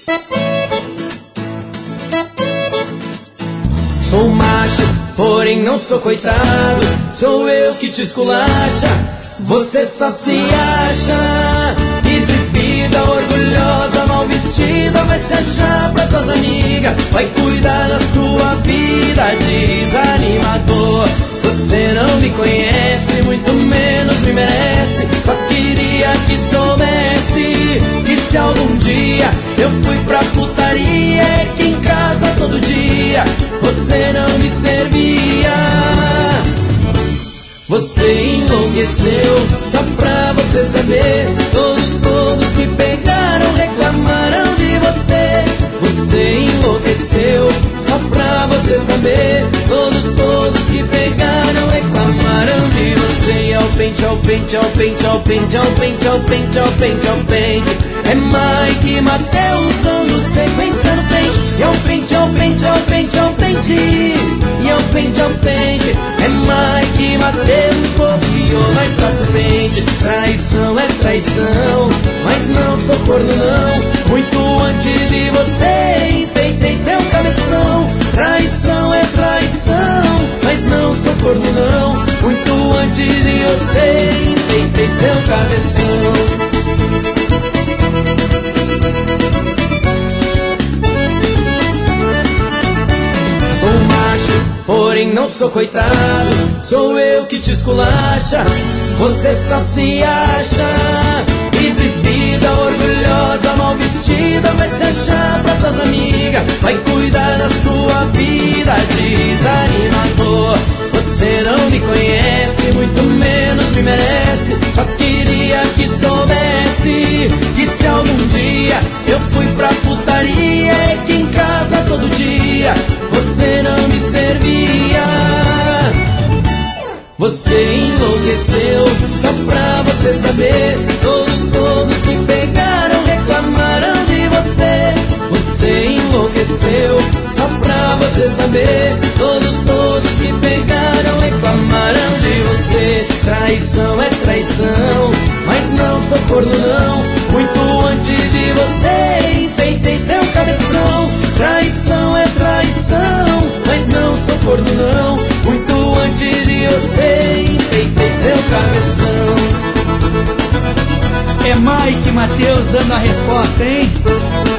Sou macho, porém não sou coitado. Sou eu que te esculacha. Você só se acha exibida, orgulhosa, mal vestida. Vai se achar pra tuas amigas, vai cuidar da sua vida, desanimador. Você não me conhece, muito menos me merece. Só queria que soubesse que se algum dia eu fui pra putaria, é que em casa todo dia você não me servia. Você enlouqueceu, só pra você saber. Todos que pegaram reclamaram de você. Você enlouqueceu, só pra você saber. Todos que pegaram reclamaram de você. Ao pente, ao pente, ao pente, ao pente, ao pente, ao pente, ao pente, ao pente. É Mike e Mateus dando sequência no pente. E ao pente, ao pente, ao pente, ao pente. E ao pente, ao pente. É Mike e Mateus, bobeou, mas passa o pente. Traição é traição, mas não sou corno não. Muito antes de você enfeitei seu cabeção. Traição é traição, mas não sou corno não. Muito antes de você enfeitei seu cabeção. Sou macho, porém não sou coitado. Sou eu que te esculacha. Você só se acha exibida, orgulhosa, mal vestida. Vai se achar pra tuas amigas, vai cuidar da sua vida, desanimador. Você não me conhece, muito menos me merece. Só queria que soubesse que se algum dia eu fui pra putaria, é que em casa todo dia você não me servia. Você enlouqueceu, só pra você saber. Todos que pegaram reclamaram de você. Você enlouqueceu, só pra você saber. Todos que pegaram reclamaram de você. Traição é traição, mas não sou corno não. Muito antes de você enfeitei seu cabeção. Traição é traição, mas não sou corno não. Muito antes de você enfeitei seu cabeção. É Mike e Mateus dando a resposta, hein?